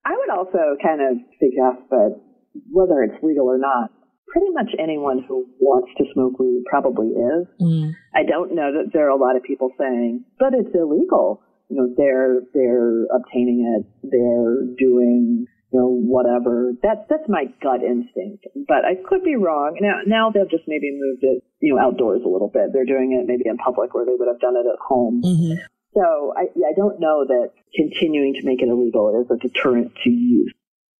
I would also kind of suggest that whether it's legal or not, pretty much anyone who wants to smoke weed probably is. I don't know that there are a lot of people saying, but it's illegal. They're obtaining it. They're doing, whatever. That's my gut instinct. But I could be wrong. Now they've just maybe moved it, outdoors a little bit. They're doing it maybe in public where they would have done it at home. Mm-hmm. So I don't know that continuing to make it illegal is a deterrent to use.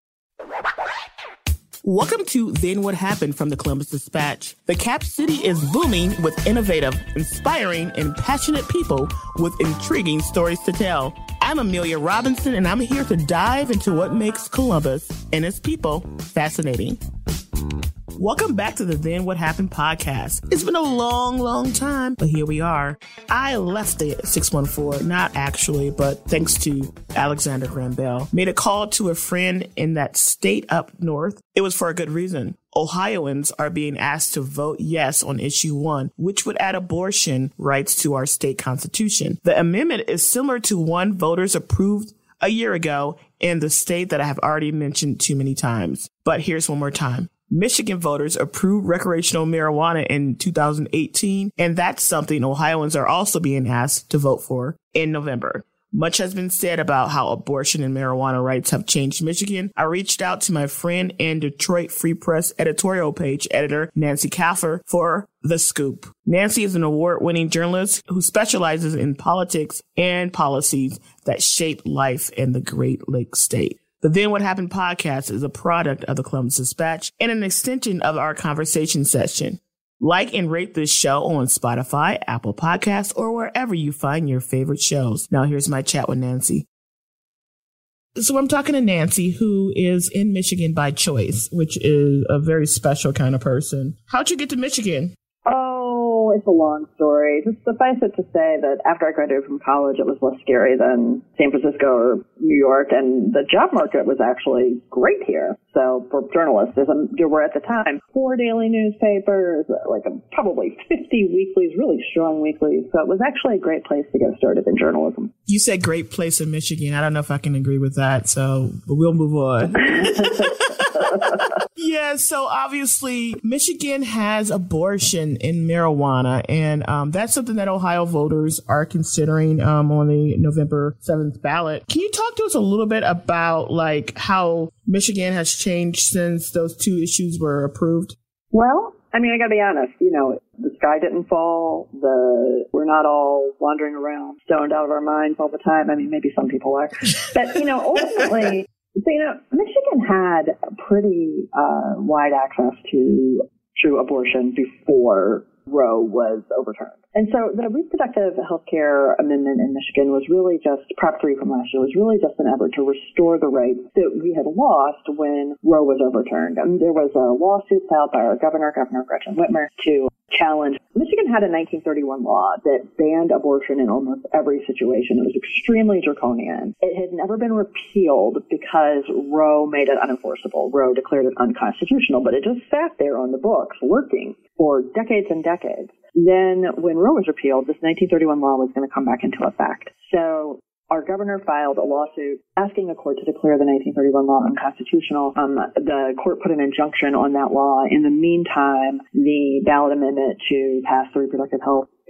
Welcome to Then What Happened from the Columbus Dispatch. The Cap City is booming with innovative, inspiring, and passionate people with intriguing stories to tell. I'm Amelia Robinson, and I'm here to dive into what makes Columbus and its people fascinating. Welcome back to the Then What Happened podcast. It's been a long, long time, but here we are. I left the 614, not actually, but thanks to Alexander Graham Bell, made a call to a friend in that state up north. It was for a good reason. Ohioans are being asked to vote yes on issue 1, which would add abortion rights to our state constitution. The amendment is similar to one voters approved a year ago in the state that I have already mentioned too many times. But here's one more time. Michigan voters approved recreational marijuana in 2018, and that's something Ohioans are also being asked to vote for in November. Much has been said about how abortion and marijuana rights have changed Michigan. I reached out to my friend and Detroit Free Press editorial page editor, Nancy Kaffer, for The Scoop. Nancy is an award-winning journalist who specializes in politics and policies that shape life in the Great Lakes state. The Then What Happened podcast is a product of the Columbus Dispatch and an extension of our conversation session. Like and rate this show on Spotify, Apple Podcasts, or wherever you find your favorite shows. Now here's my chat with Nancy. So I'm talking to Nancy, who is in Michigan by choice, which is a very special kind of person. How'd you get to Michigan? Oh, it's a long story. Just suffice it to say that after I graduated from college, it was less scary than San Francisco or New York, and the job market was actually great here. So for journalists, there were at the time 4 daily newspapers, probably 50 weeklies, really strong weeklies. So it was actually a great place to get started in journalism. You said great place in Michigan. I don't know if I can agree with that, but we'll move on. Yeah, so obviously Michigan has abortion in marijuana, and that's something that Ohio voters are considering on the November 7th ballot. Can you talk to us a little bit about how Michigan has changed since those 2 issues were approved? Well, I gotta be honest, the sky didn't fall. We're not all wandering around stoned out of our minds all the time. Maybe some people are, but ultimately. So, Michigan had pretty wide access to abortion before Roe was overturned. And so the reproductive health care amendment in Michigan was really just, Prop 3 from last year, was really just an effort to restore the rights that we had lost when Roe was overturned. There was a lawsuit filed by our Governor Gretchen Whitmer, to challenge. Michigan had a 1931 law that banned abortion in almost every situation. It was extremely draconian. It had never been repealed because Roe made it unenforceable. Roe declared it unconstitutional, but it just sat there on the books working for decades and decades. Then when Roe was repealed, this 1931 law was going to come back into effect. So our governor filed a lawsuit asking a court to declare the 1931 law unconstitutional. The court put an injunction on that law. In the meantime, the ballot amendment to pass the reproductive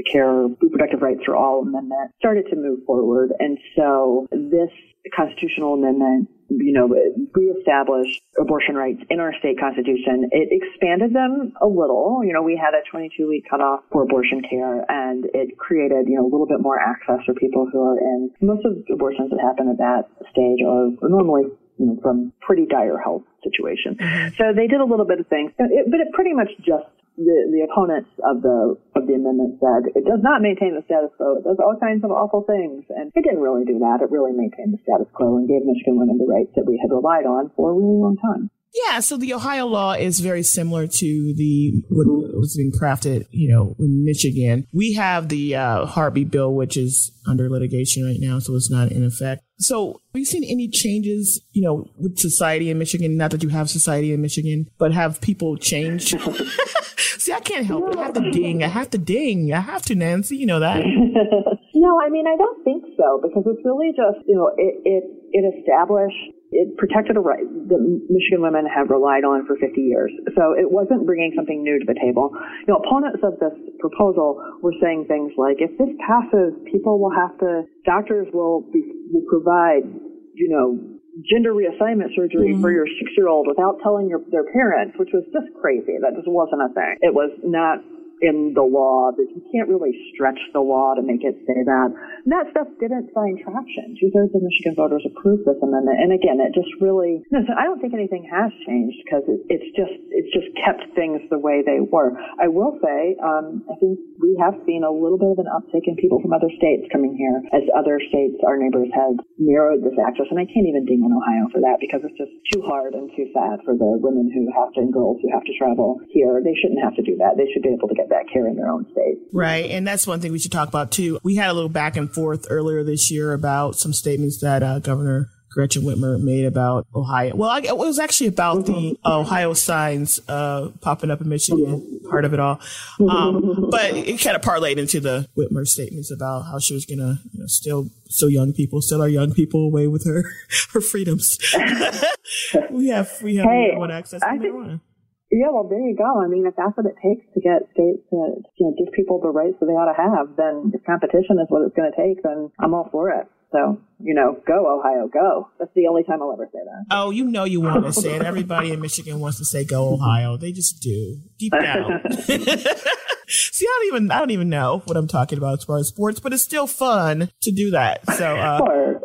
rights for all amendment started to move forward. And so this constitutional amendment, reestablished abortion rights in our state constitution. It expanded them a little. We had a 22-week cutoff for abortion care, and it created, a little bit more access for people who are in. Most of the abortions that happen at that stage are normally, from pretty dire health situations. Mm-hmm. So they did a little bit of things, but it pretty much just the opponents of the amendment said it does not maintain the status quo. It does all kinds of awful things, and it didn't really do that. It really maintained the status quo and gave Michigan women the rights that we had relied on for a really long time. Yeah, so the Ohio law is very similar to what was being crafted, in Michigan. We have the Heartbeat bill, which is under litigation right now, so it's not in effect. So have you seen any changes, with society in Michigan? Not that you have society in Michigan, but have people changed? See, I can't help it. I have to ding. I have to, Nancy. You know that. No, I mean, I don't think so, because it's really just, it established, it protected a right that Michigan women have relied on for 50 years. So it wasn't bringing something new to the table. Opponents of this proposal were saying things like, if this passes, doctors will provide, gender reassignment surgery for your 6-year-old without telling their parents, which was just crazy. That just wasn't a thing. It was not in the law, that you can't really stretch the law to make it say that. And that stuff didn't find traction. 2/3 of Michigan voters approved this amendment. And again, it just really, so I don't think anything has changed, because it's just kept things the way they were. I will say, I think we have seen a little bit of an uptick in people from other states coming here, as other states, our neighbors, have narrowed this access. And I can't even ding on Ohio for that, because it's just too hard and too sad for the women and girls who have to travel here. They shouldn't have to do that. They should be able to get that care in their own state. Right. And that's one thing we should talk about, too. We had a little back and forth earlier this year about some statements that Governor Gretchen Whitmer made about Ohio. Well, it was actually about the Ohio signs popping up in Michigan, part of it all. But it kind of parlayed into the Whitmer statements about how she was going to still our young people away with her freedoms. we have everyone access to marijuana. Yeah, well, there you go. I mean, if that's what it takes to get states to give people the rights that they ought to have, then if competition is what it's going to take, then I'm all for it. So, go Ohio, go. That's the only time I'll ever say that. Oh, you want to say it. Everybody in Michigan wants to say go Ohio. They just do. Deep down. See, I don't even know what I'm talking about as far as sports, but it's still fun to do that. So,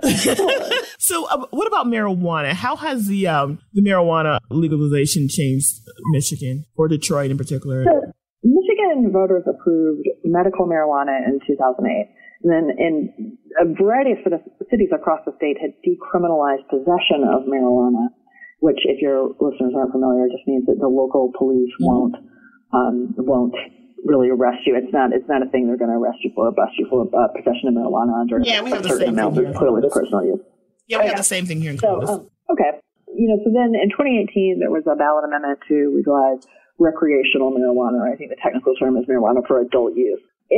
So what about marijuana? How has the marijuana legalization changed Michigan, or Detroit in particular? So, Michigan voters approved medical marijuana in 2008. And then in a variety of cities across the state had decriminalized possession of marijuana, which, if your listeners aren't familiar, just means that the local police won't really arrest you. It's not a thing they're going to arrest you for or bust you for possession of marijuana under a certain amount of clearly personal use. Yeah, we have the same thing here in Columbus. Okay. So then in 2018, there was a ballot amendment to legalize recreational marijuana, or I think the technical term is marijuana for adult use.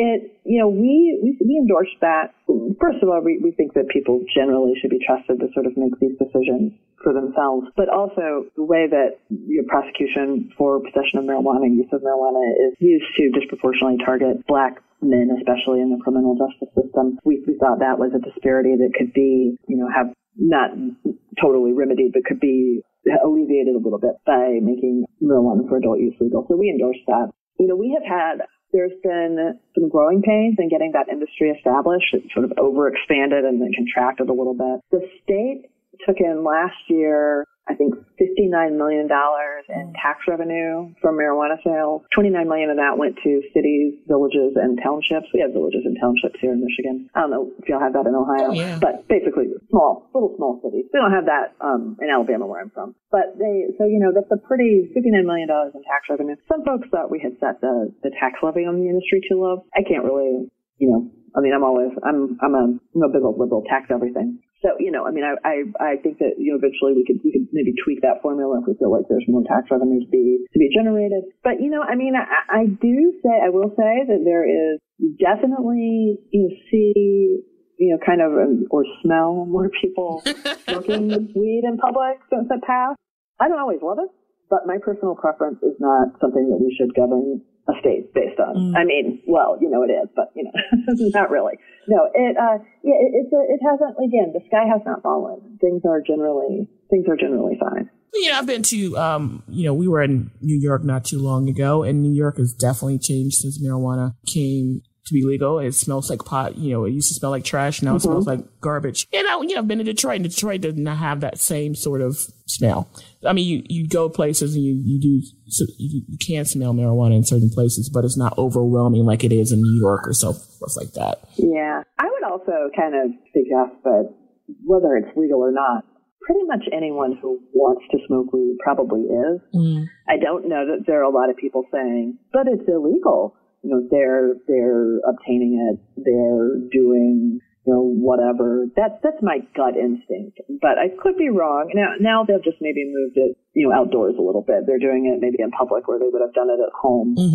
We endorsed that. First of all, we think that people generally should be trusted to sort of make these decisions for themselves, but also the way that prosecution for possession of marijuana, use of marijuana, is used to disproportionately target Black men, especially in the criminal justice system. We thought that was a disparity that could be, have not totally remedied, but could be alleviated a little bit by making marijuana for adult use legal. So we endorsed that. There's been some growing pains in getting that industry established. It sort of overexpanded and then contracted a little bit. The state took in last year, I think, $59 million in tax revenue from marijuana sales. $29 million of that went to cities, villages, and townships. We have villages and townships here in Michigan. I don't know if y'all have that in Ohio, but basically little small cities. We don't have that in Alabama, where I'm from. But that's a pretty $59 million in tax revenue. Some folks thought we had set the tax levy on the industry too low. I can't really, I'm a big old liberal, tax everything. So, I think that, eventually we could maybe tweak that formula if we feel like there's more tax revenue to be generated. But, I will say that there is definitely, or smell more people smoking weed in public since it passed. I don't always love it, but my personal preference is not something that we should govern a state based on. I mean, well, it is, but not really. No, it hasn't. Again, the sky has not fallen. Things are generally fine. I've been to, we were in New York not too long ago, and New York has definitely changed since marijuana came to be legal. It smells like pot. It used to smell like trash. Now it smells like garbage. And I've been to Detroit, and Detroit does not have that same sort of smell. I mean, you go places and you can smell marijuana in certain places, but it's not overwhelming like it is in New York or stuff like that. Yeah. I would also kind of suggest that whether it's legal or not, pretty much anyone who wants to smoke weed probably is. I don't know that there are a lot of people saying, but it's illegal. They're obtaining it, they're doing, whatever. That's my gut instinct. But I could be wrong. Now they've just maybe moved it, outdoors a little bit. They're doing it maybe in public where they would have done it at home.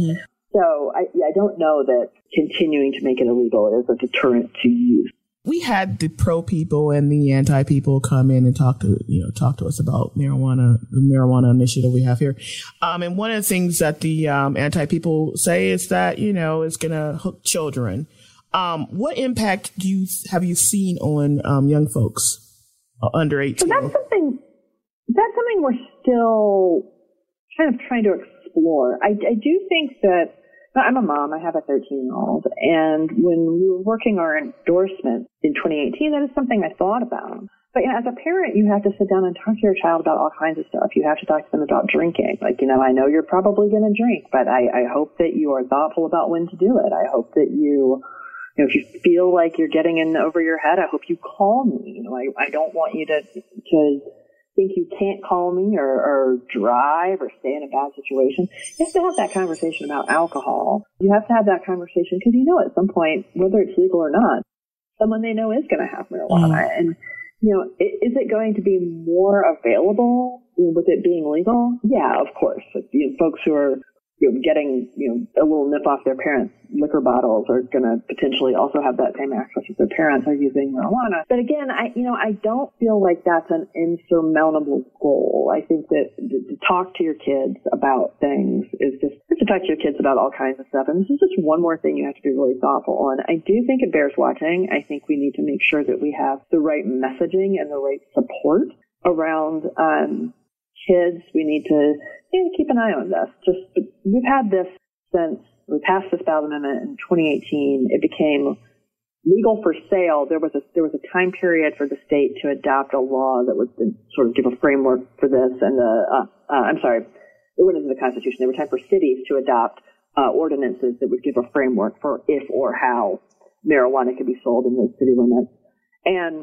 So I don't know that continuing to make it illegal is a deterrent to use. We had the pro people and the anti people come in and talk to us about marijuana, the marijuana initiative we have here. And one of the things that the anti people say is that, it's going to hook children. What impact have you seen on young folks under 18? So that's something we're still kind of trying to explore. I do think that I'm a mom. I have a 13-year-old. And when we were working our endorsement in 2018, that is something I thought about. But as a parent, you have to sit down and talk to your child about all kinds of stuff. You have to talk to them about drinking. I know you're probably going to drink, but I hope that you are thoughtful about when to do it. I hope that if you feel like you're getting in over your head, I hope you call me. I don't want you to think you can't call me or drive or stay in a bad situation. You have to have that conversation about alcohol. You have to have that conversation because at some point, whether it's legal or not, someone they know is going to have marijuana. And, is it going to be more available with it being legal? Yeah, of course. Folks who are getting, a little nip off their parents' liquor bottles are going to potentially also have that same access as their parents are using marijuana. But again, I don't feel like that's an insurmountable goal. I think that to talk to your kids about things is just to talk to your kids about all kinds of stuff. And this is just one more thing you have to be really thoughtful on. I do think it bears watching. I think we need to make sure that we have the right messaging and the right support around kids. We need to keep an eye on this. We've had this since we passed this ballot amendment in 2018. It became legal for sale. There was a time period for the state to adopt a law that would sort of give a framework for this. And it went into the Constitution. There were time for cities to adopt ordinances that would give a framework for if or how marijuana could be sold in those city limits. And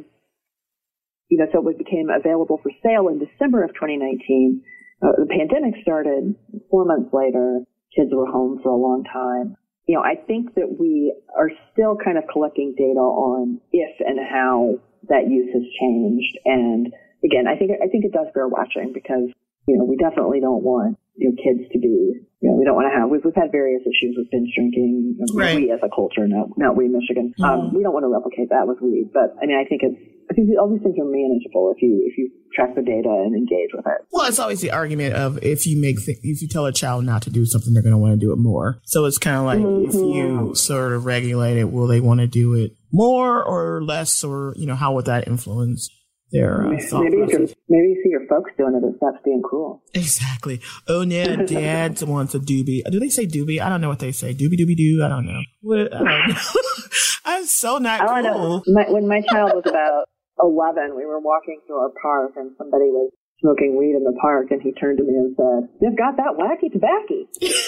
so it became available for sale in December of 2019. The pandemic started 4 months later. Kids were home for a long time. I think that we are still kind of collecting data on if and how that use has changed. And again, I think it does bear watching because, we definitely don't want kids to be, we don't want to have, we've had various issues with binge drinking, right. We as a culture, not we in Michigan. We don't want to replicate that with weed, but I think all these things are manageable if you track the data and engage with it. Well, it's always the argument of if you tell a child not to do something, they're going to want to do it more. So it's kind of like if you sort of regulate it, will they want to do it more or less, or how would that influence their thought process? Maybe you see your folks doing it and stops being cruel. Exactly. Oh, yeah, Dad wants a doobie. Do they say doobie? I don't know what they say. Doobie doobie doo. I don't know. I don't know. I'm so not cool. When my child was about 11, we were walking through our park and somebody was smoking weed in the park, and he turned to me and said, "You've got that wacky tobacco."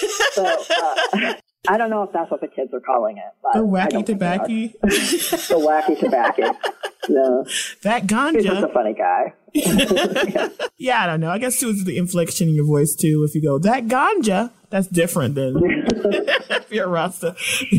So I don't know if that's what the kids are calling it. But the wacky tobacco? The wacky tobacco. No. That ganja. He's just a funny guy. Yeah, I don't know. I guess it was the inflection in your voice, too. If you go, that ganja, that's different than if you're a Rasta.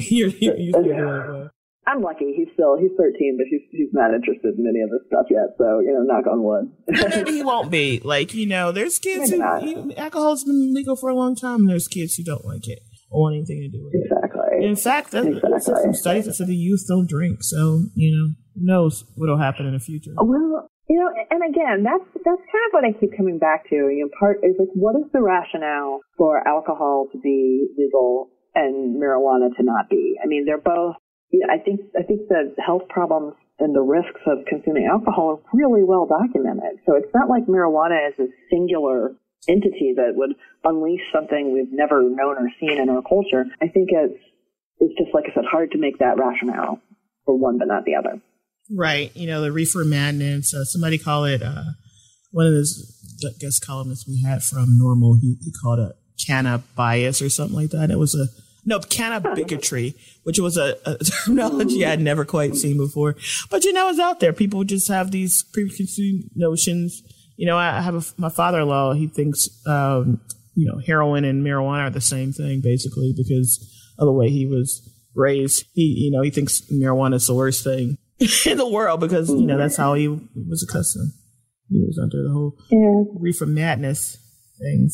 I'm lucky. He's 13, but he's not interested in any of this stuff yet. So, knock on wood. Maybe he won't be. There's kids alcohol's been legal for a long time, and there's kids who don't like it or want anything to do with it. Exactly. In fact, there's some studies that said the youth don't drink. So, who knows what'll happen in the future. Well, and again, that's kind of what I keep coming back to. Part is what is the rationale for alcohol to be legal and marijuana to not be? They're both. I think the health problems and the risks of consuming alcohol are really well documented. So it's not like marijuana is a singular entity that would unleash something we've never known or seen in our culture. I think it's just, like I said, hard to make that rationale for one but not the other. Right. The reefer madness. Somebody call it, one of those guest columnists we had from Normal, he called it canna bias or something like that. It was canna bigotry, which was a terminology I'd never quite seen before. But, it's out there. People just have these preconceived notions. I have my father-in-law, he thinks, heroin and marijuana are the same thing, basically, because of the way he was raised. He thinks marijuana is the worst thing in the world because, that's how he was accustomed. He was under the whole reefer madness thing. So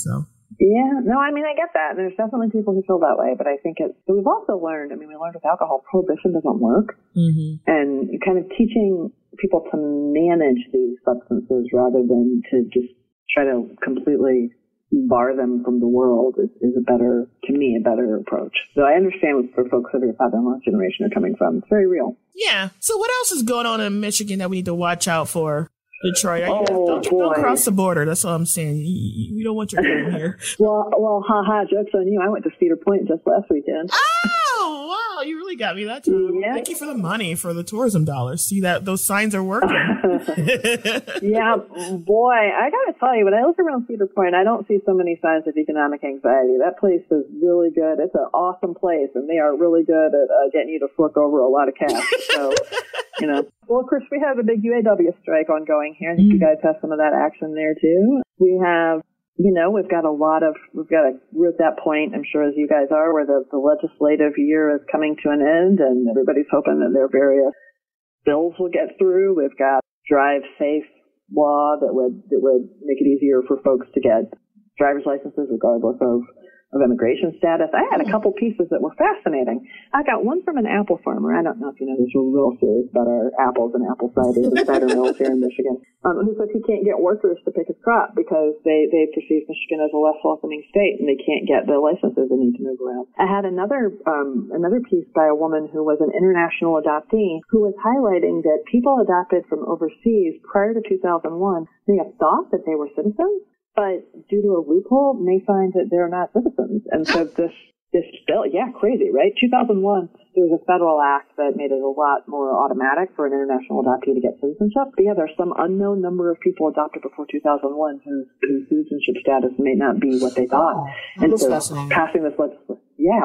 Yeah, no, I mean, I get that. There's definitely people who feel that way, but I think but we've also learned, we learned with alcohol, prohibition doesn't work. Mm-hmm. And kind of teaching people to manage these substances rather than to just try to completely bar them from the world is a better approach. So I understand where folks of your father-in-law's generation are coming from. It's very real. Yeah. So what else is going on in Michigan that we need to watch out for? Detroit, don't cross the border. That's all I'm saying. We don't want your going here. Well, joke's on you. I went to Cedar Point just last weekend. Oh, wow. You really got me that time. Yeah. Thank you for the money, for the tourism dollars. See that those signs are working. Yeah, boy, I got to tell you, when I look around Cedar Point, I don't see so many signs of economic anxiety. That place is really good. It's an awesome place, and they are really good at getting you to fork over a lot of cash. So, Well, of course, we have a big UAW strike ongoing here. I think you guys have some of that action there, too. We have, we're at that point, I'm sure as you guys are, where the legislative year is coming to an end, and everybody's hoping that their various bills will get through. We've got Drive Safe law that would make it easier for folks to get driver's licenses regardless of immigration status. I had a couple pieces that were fascinating. I got one from an apple farmer. I don't know if you know this, we're real serious about our apples and apple cider and cider mills here in Michigan, who says he can't get workers to pick his crop because they perceive Michigan as a less welcoming state and they can't get the licenses they need to move around. I had another piece by a woman who was an international adoptee who was highlighting that people adopted from overseas prior to 2001 may have thought that they were citizens, but due to a loophole, may find that they're not citizens. And so this bill, crazy, right? 2001, there was a federal act that made it a lot more automatic for an international adoptee to get citizenship. But there's some unknown number of people adopted before 2001 whose citizenship status may not be what they thought. And so passing this legislation,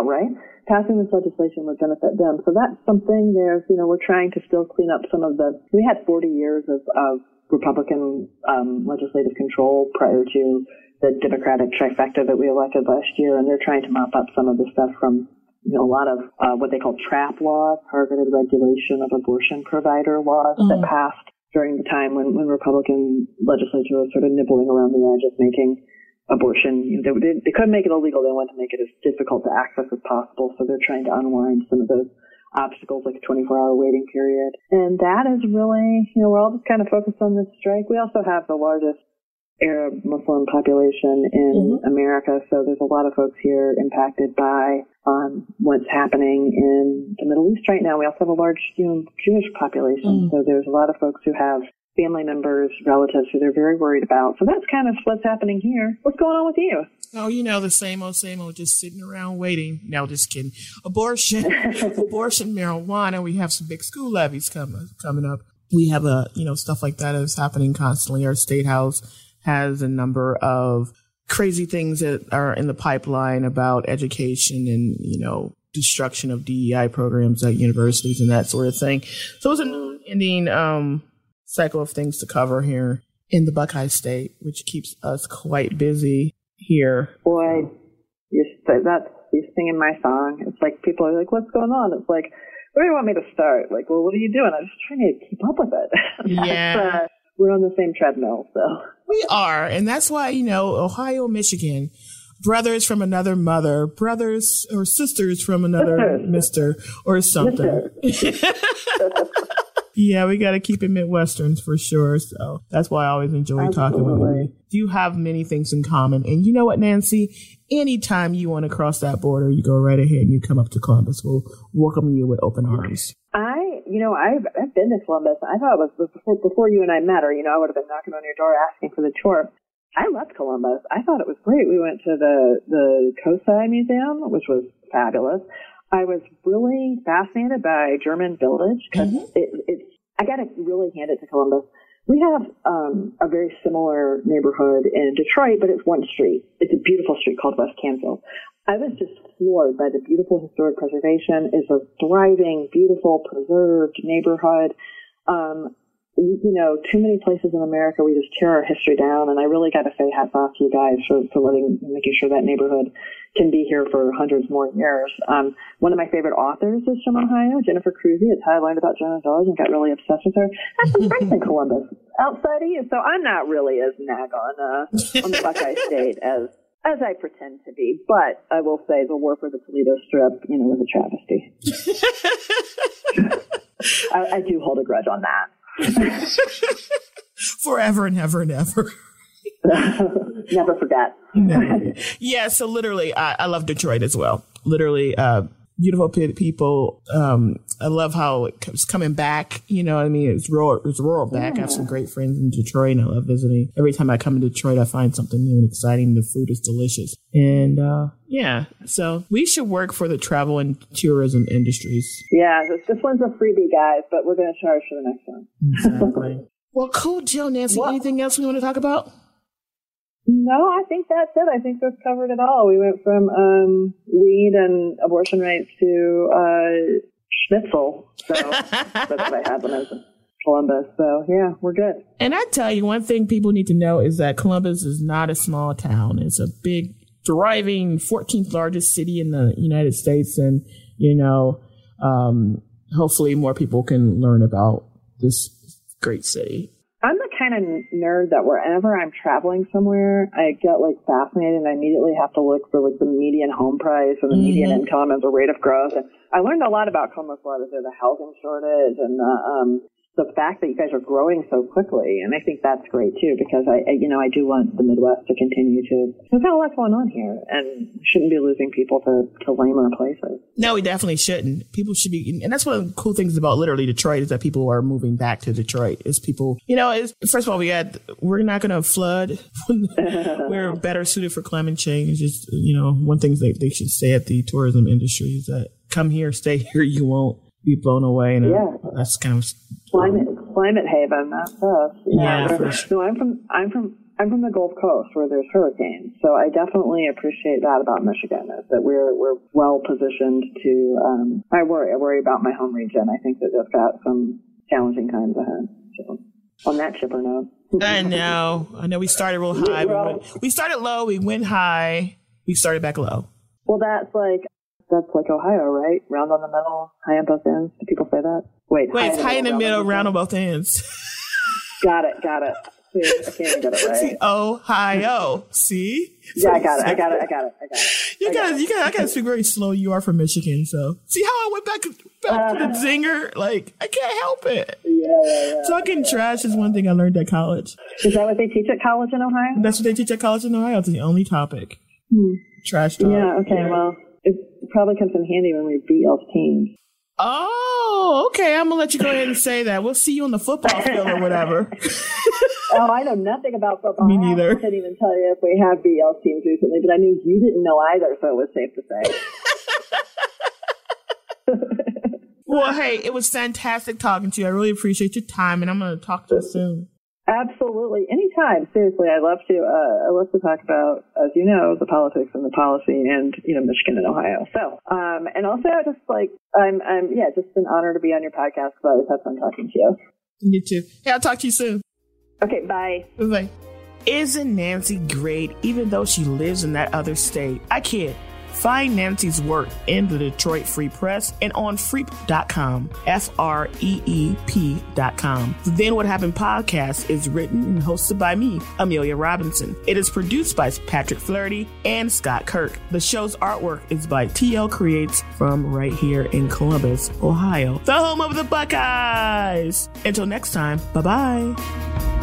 passing this legislation would benefit them. So that's something we're trying to still clean up some of we had 40 years of Republican legislative control prior to the Democratic trifecta that we elected last year, and they're trying to mop up some of the stuff from a lot of what they call TRAP laws, targeted regulation of abortion provider laws that passed during the time when Republican legislature was sort of nibbling around the edge of making abortion. They couldn't make it illegal. They wanted to make it as difficult to access as possible, so they're trying to unwind some of those obstacles like a 24-hour waiting period. And that is really, we're all just kind of focused on this strike. We also have the largest Arab Muslim population in America, so there's a lot of folks here impacted by what's happening in the Middle East right now. We also have a large Jewish population, so there's a lot of folks who have family members, relatives who they're very worried about. So that's kind of what's happening here. What's going on with you? Oh, the same old, just sitting around waiting. No, just kidding. Abortion, marijuana. We have some big school levies coming up. We have stuff like that is happening constantly. Our state house has a number of crazy things that are in the pipeline about education and, destruction of DEI programs at universities and that sort of thing. So it's a new ending cycle of things to cover here in the Buckeye State, which keeps us quite busy here. Boy, you're singing my song. It's like people are like, what's going on? It's like, where do you want me to start? Like, well, what are you doing? I'm just trying to keep up with it. Yeah. We're on the same treadmill, so. We are, and that's why, Ohio, Michigan, brothers from another mother, brothers or sisters from another mister or something. Yeah, we got to keep it Midwesterns for sure. So that's why I always enjoy talking with you. You have many things in common. And you know what, Nancy? Anytime you want to cross that border, you go right ahead and you come up to Columbus. We'll welcome you with open arms. I've been to Columbus. I thought it was before you and I met, or, I would have been knocking on your door asking for the tour. I loved Columbus. I thought it was great. We went to the COSI Museum, which was fabulous. I was really fascinated by German Village because I got to really hand it to Columbus. We have a very similar neighborhood in Detroit, but it's one street. It's a beautiful street called West Canfield. I was just floored by the beautiful historic preservation. It's a thriving, beautiful, preserved neighborhood. Too many places in America we just tear our history down, and I really got to say hats off to you guys for making sure that neighborhood can be here for hundreds more years. One of my favorite authors is from Ohio, Jennifer Cruzy. It's how I learned about German Village and got really obsessed with her. I have some friends in Columbus outside of you, so I'm not really as nag on the Buckeye State as As I pretend to be, but I will say the war for the Toledo Strip, was a travesty. I do hold a grudge on that. Forever and ever and ever. Never forget. Never. Yeah, so literally, I love Detroit as well. Literally, beautiful people. I love how it's coming back. You know what I mean? It's rural back. I have some great friends in Detroit, and I love visiting. Every time I come to Detroit, I find something new and exciting. The food is delicious. And so we should work for the travel and tourism industries. Yeah, this one's a freebie, guys, but we're going to charge for the next one. Exactly. Well, cool, Jill, Nancy. Anything else we want to talk about? No, I think that's it. I think we've covered it all. We went from weed and abortion rates to schnitzel. So that's what I had when I was in Columbus. So, yeah, we're good. And I tell you, one thing people need to know is that Columbus is not a small town. It's a big, thriving 14th largest city in the United States. And, hopefully more people can learn about this great city. I'm the kind of nerd that wherever I'm traveling somewhere, I get fascinated and I immediately have to look for the median home price or the median income and the rate of growth. And I learned a lot about Columbus while I was there, the housing shortage and the fact that you guys are growing so quickly. And I think that's great too, because I do want the Midwest to continue to, there's got a lot going on here and we shouldn't be losing people to lamer places. No, we definitely shouldn't. People should be, and that's one of the cool things about literally Detroit is that people are moving back to Detroit. Is people, first of all, we're not going to flood. We're better suited for climate change. Just, one thing they should say at the tourism industry is that come here, stay here, you won't be blown away. And that's kind of climate haven. That's us. Yeah, for sure. No, I'm from the Gulf Coast where there's hurricanes, so I definitely appreciate that about Michigan. Is that we're well positioned to. I worry about my home region. I think that they've got some challenging times ahead. So on that chipper note, I know. We started real high. We started low. We went high. We started back low. Well, that's like Ohio, right? Round on the middle, high on both ends. Do people say that? Wait, it's high in the middle, round on both ends. Got it. See, I can't even get it right. See, Ohio. See? Yeah, I got it. I got it. I gotta speak very slow. You are from Michigan, so see how I went back to the zinger? I can't help it. Yeah. Talking trash is one thing I learned at college. Is that what they teach at college in Ohio? That's what they teach at college in Ohio. It's the only topic. Trash talk. Yeah, okay, well, it probably comes in handy when we beat y'all's teams. Oh, okay. I'm going to let you go ahead and say that. We'll see you on the football field or whatever. Oh, I know nothing about football. Me neither. I couldn't even tell you if we have beat y'all's teams recently, but I knew you didn't know either, so it was safe to say. Well, hey, it was fantastic talking to you. I really appreciate your time, and I'm going to talk to you soon. Absolutely. Anytime. Seriously, I love to talk about, as you know, the politics and the policy and, Michigan and Ohio. So, and also just just an honor to be on your podcast because I always have fun talking to you. You too. Hey, I'll talk to you soon. Okay. Bye. Bye. Isn't Nancy great even though she lives in that other state? I kid. Find Nancy's work in the Detroit Free Press and on freep.com, FREEP.com. The Then What Happened podcast is written and hosted by me, Amelia Robinson. It is produced by Patrick Flaherty and Scott Kirk. The show's artwork is by TL Creates from right here in Columbus, Ohio, the home of the Buckeyes. Until next time, bye-bye.